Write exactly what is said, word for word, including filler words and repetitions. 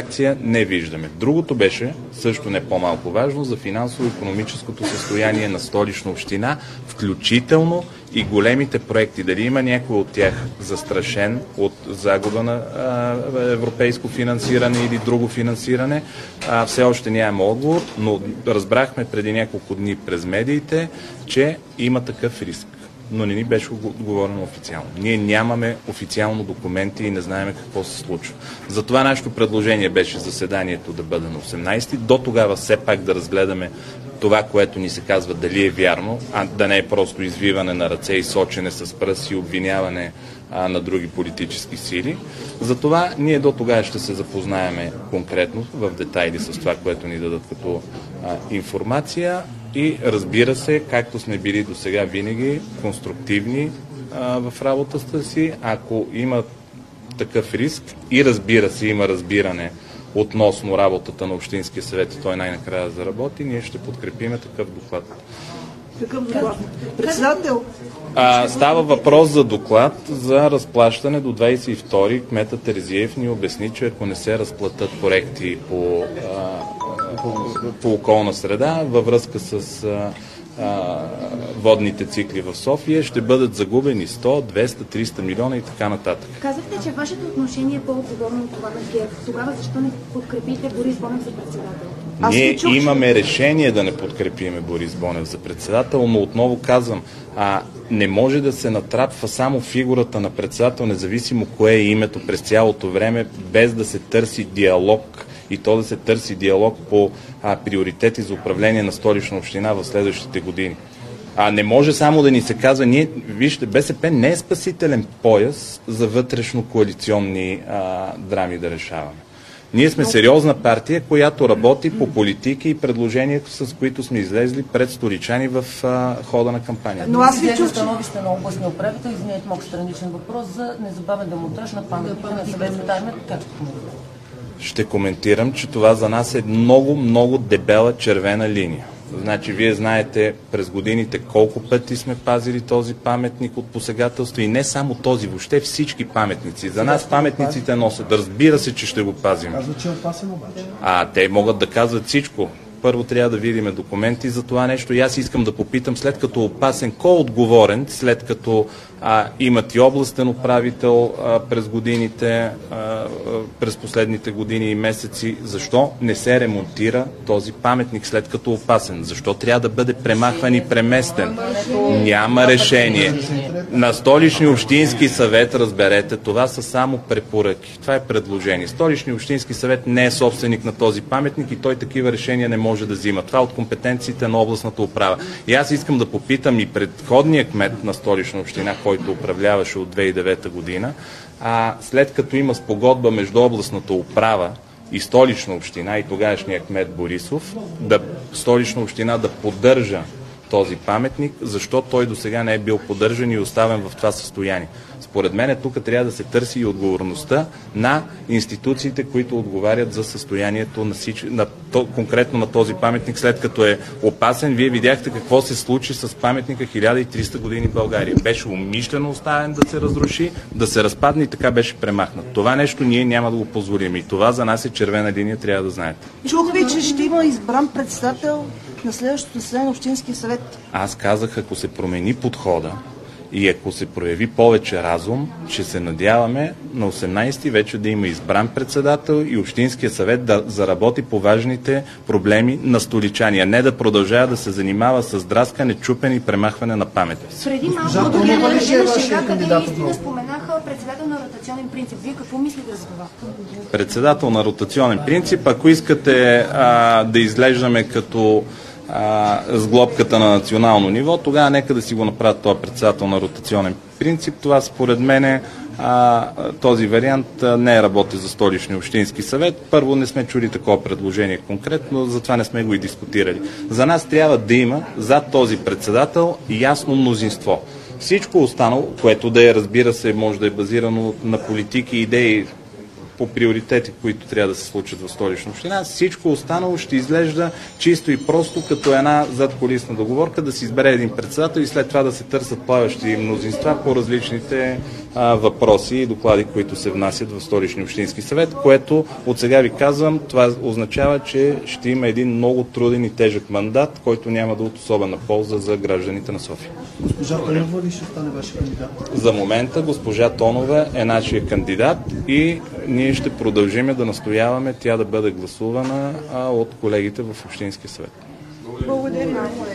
реакция не виждаме. Другото беше, също не по-малко важно, за финансово-икономическото състояние на Столична община, включително и големите проекти. Дали има някой от тях застрашен от загуба на а, европейско финансиране или друго финансиране, а, все още нямаме отговор, но разбрахме преди няколко дни през медиите, че има такъв риск. Но не ни беше говорено официално. Ние нямаме официално документи и не знаем какво се случва. Затова нашето предложение беше заседанието да бъде на осемнайсети. До тогава все пак да разгледаме това, което ни се казва дали е вярно, а да не е просто извиване на ръце и сочене с пръст и обвиняване а, на други политически сили. Затова ние до тогава ще се запознаеме конкретно в детайли с това, което ни дадат като а, информация. И разбира се, както сме били до сега винаги, конструктивни а, в работата си, ако има такъв риск и разбира се, има разбиране относно работата на Общинския съвет и той най-накрая да заработи, ние ще подкрепиме такъв доклад. Какъв доклад? Председател? А, става въпрос за доклад за разплащане до двайсет и втори. Кмета Терзиев ни обясни, че ако не се разплатят проекти по, а, по, по околна среда във връзка с а, а, водните цикли в София, ще бъдат загубени сто, двеста, триста милиона и така нататък. Казахте, че вашето отношение е по-отговорно от това на ГЕРБ. Тогава защо не подкрепите Борис Бонев за председател? Ние чух, имаме решение да не подкрепиме Борис Бонев за председател, но отново казвам, а, не може да се натрапва само фигурата на председател, независимо кое е името през цялото време, без да се търси диалог и то да се търси диалог по а, приоритети за управление на Столична община в следващите години. А не може само да ни се казва, ние, вижте, БСП не е спасителен пояс за вътрешно-коалиционни а, драми да решаваме. Ние сме сериозна партия, която работи по политики и предложения, с които сме излезли пред столичани в а, хода на кампанията. Но аз ви чух становище на областния управител, извинете малко страничен въпрос за незабавен демонтаж на паметника на съветската армия. Ще коментирам, че това за нас е много, много дебела червена линия. Значи, вие знаете през годините колко пъти сме пазили този паметник от посегателство и не само този, въобще всички паметници. За нас паметниците носят. Разбира се, че ще го пазим. Казва, че е опасен обаче. А, те могат да казват всичко. Първо трябва да видим документи за това нещо и аз искам да попитам, след като опасен, кой е отговорен, след като а, имат и областен управител а, през годините, а, а, през последните години и месеци, защо не се ремонтира този паметник след като опасен? Защо трябва да бъде премахван и преместен? Няма решение. На Столичния общински съвет, разберете, това са само препоръки. Това е предложение. Столичния общински съвет не е собственик на този паметник и той такива решения не може да взима. Това е от компетенциите на областната управа. И аз искам да попитам и предходния кмет на Столична община, който управляваше от две хиляди и девета година, а след като има спогодба между областната управа и Столична община и тогавашния кмет Борисов, да Столична община да поддържа този паметник, защо той до сега не е бил поддържан и оставен в това състояние. Според мен тук трябва да се търси и отговорността на институциите, които отговарят за състоянието на, сич... на то, конкретно на този паметник, след като е опасен. Вие видяхте какво се случи с паметника хиляда и триста години в България. Беше умишлено оставен да се разруши, да се разпадне и така беше премахнат. Това нещо ние няма да го позволим и това за нас е червена линия, трябва да знаете. Чух ви, че ще има избран председател на следващото заседание на Общинския съвет. Аз казах, ако се промени подхода и ако се прояви повече разум, ще се надяваме на осемнайсети вече да има избран председател и Общинския съвет да заработи по важните проблеми на столичани, а не да продължава да се занимава с драскане, чупене и премахване на памет. Преди малко до гледане на шега, къде наистина споменаха председател на ротационен принцип. Вие какво мислите за това? Председател на ротационен принцип, ако искате а, да изглеждаме като А, с глобката на национално ниво, тогава нека да си го направят този председател на ротационен принцип. Това според мен този вариант а, не е работи за Столичния общински съвет. Първо, не сме чули такова предложение конкретно, затова не сме го и дискутирали. За нас трябва да има зад този председател ясно мнозинство. Всичко останало, което да е, разбира се, може да е базирано на политики и идеи, по приоритети, които трябва да се случат в Столична община. Всичко останало ще изглежда чисто и просто като една задкулисна договорка да се избере един председател и след това да се търсят плаващи мнозинства по различните а, въпроси и доклади, които се внасят в Столичния общински съвет, което от сега ви казвам, това означава, че ще има един много труден и тежък мандат, който няма да е от особена полза за гражданите на София. Госпожа Тонова ли ще стане вашия кандидат? За момента госпожа Тонова е нашия кандидат и ние ще продължим да настояваме тя да бъде гласувана а, от колегите в Общинския съвет. Благодаря.